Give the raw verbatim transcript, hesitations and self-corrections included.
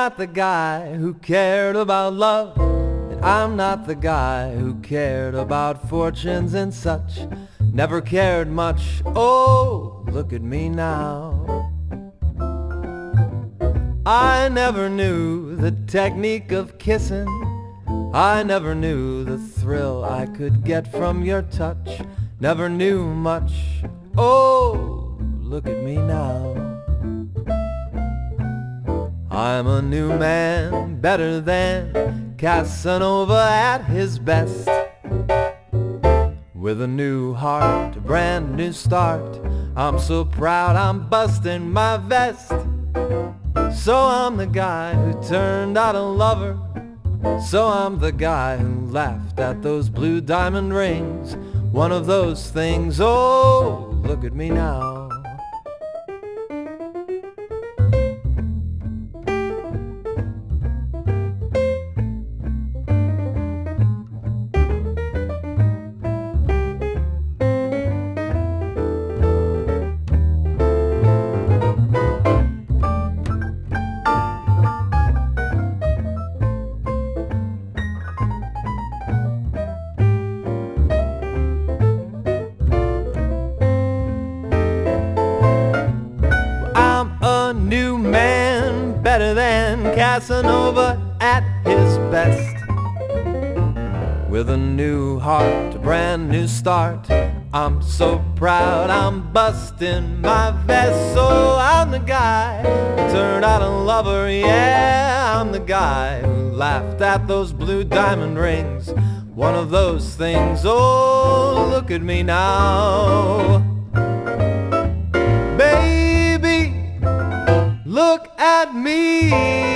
not the guy who cared about love, and I'm not the guy who cared about fortunes and such. Never cared much, oh, look at me now. I never knew the technique of kissing. I never knew the thrill I could get from your touch. Never knew much, oh, look at me now. I'm a new man, better than Casanova at his best. With a new heart, a brand new start. I'm so proud I'm busting my vest. So I'm the guy who turned out a lover. So I'm the guy who laughed at those blue diamond rings. One of those things, oh, look at me now. New man, better than Casanova at his best. With a new heart, a brand new start. I'm so proud I'm busting my vest. So I'm the guy who turned out a lover. Yeah, I'm the guy who laughed at those blue diamond rings. One of those things, oh, look at me now. Baby, look at me.